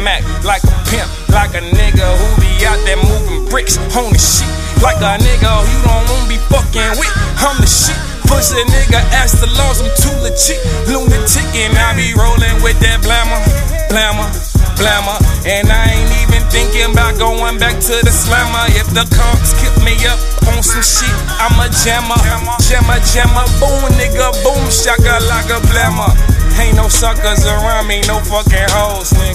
Mac like a pimp, like a nigga who be out there moving bricks on the shit. Like a nigga you don't wanna be fucking with, I'm the shit. Push a nigga, ask the laws, I'm too legit. Lunatic, and I be rolling with that blammer, blammer, blammer. And I ain't even thinking about going back to the slammer. If the cops kick me up on some shit, I'm a jammer, jammer, jammer. Boom, nigga, boom, shaka like a blammer. Ain't no suckers around me, no fucking hoes, nigga.